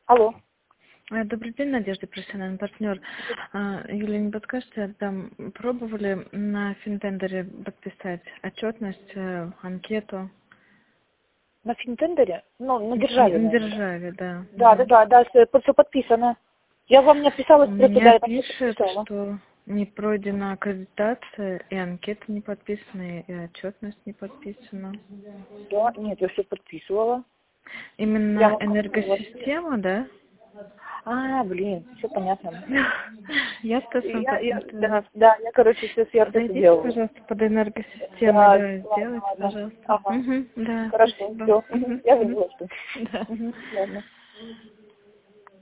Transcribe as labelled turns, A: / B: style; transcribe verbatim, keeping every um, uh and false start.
A: Алло.
B: Э, Добрый день, Надежда, профессиональный партнер. А, Юлия, не подскажете, там пробовали на финтендере подписать отчетность, э, анкету?
A: На Финтендере? Ну, на
B: На
A: державе,
B: на
A: наверное.
B: державе, да.
A: Да, да,
B: Мгм.
A: да, да, все подписано. Я вам не
B: У
A: отписалась просто, да,
B: меня
A: я там не
B: пишет,
A: подписала.
B: что не пройдена аккредитация, и анкета не подписана, и отчетность не подписана.
A: Да, нет, я все подписывала. Я
B: Именно
A: могу вас...
B: энергосистема, да?
A: А, блин, все понятно.
B: Я сто сам
A: Я, я,
B: посмотрела.
A: да, да, я, короче, все сверху это
B: Зайдите,
A: делала.
B: пожалуйста, под энергосистемой,
A: Да,
B: да,
A: ладно,
B: сделайте,
A: ладно.
B: пожалуйста.
A: Ага,
B: Мгм, да,
A: хорошо,
B: спасибо.
A: все.
B: Мгм,
A: Я
B: мгм.
A: забыла, что.
B: Да.
A: Мгм, ладно.